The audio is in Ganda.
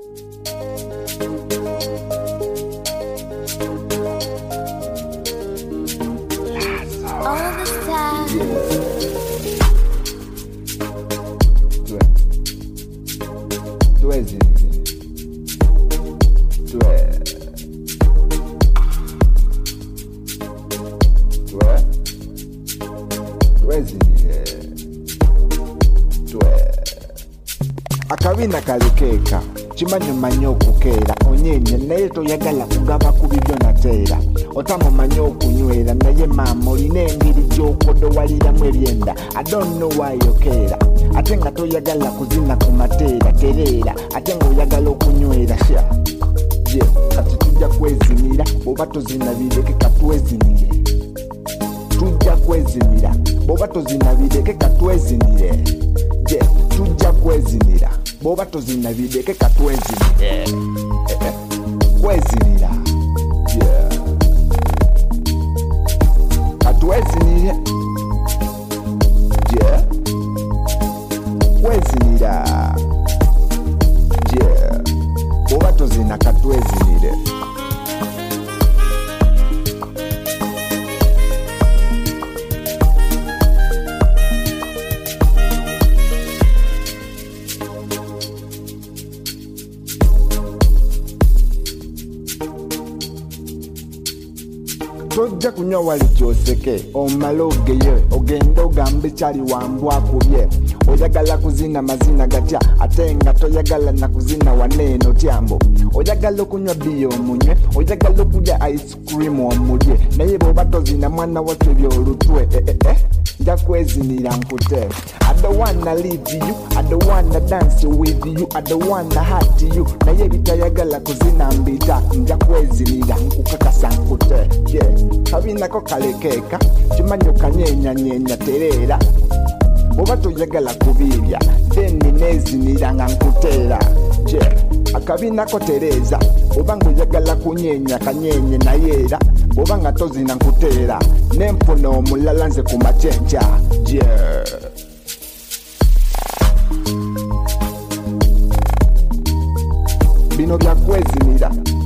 All this time. Akabina kalekeka chimanyo manyo okukeera onyenye naye toyagala kugaba ku bibyo nateera otamumanyi okunywera naye maama olina engeri gy'okodowaliramu ebyenda I don't know why yokeera ate nga toyagala kuzina ku mateera tereera ate nga oyagala okunywera sha je kati tujja kwezinira bw'oba tozina bireke katwezinire tujja kwezinira bw'oba tozina bireke katwezinire je tujja kwezinira bw'oba tozina bireke katwezinire kwezinira katwezinire je kwezinira je bw'oba tozina katwezinire tojja kunywa wali kyoseke omala ogeye ogenda ogambe kyali wambwa akubye oyagala kuzina mazina gatya ate nga toyagala na kuzina waneeno tyambo oyagala okunywa biya omunywe oyagala okulya ice cream omulye naye bw'oba tozina mwana watwe byolutwe nja kwezinira nkute I don't wanna leave you, I don't wanna dance with you, I don't wanna hurt you naye bitayagala kuzina mbita nja kwezinira nkukakasa nkute kabinako kalekeka chimanyi okanyenya tereera oba toyagala kubirya then nezinira nga nkuteera je akabinako tereeza oba nga oyagala kunyenya kanyenye naye era oba nga tozina nkuteera nenfuna omulala nze ku makyenkya je bino byakwezinira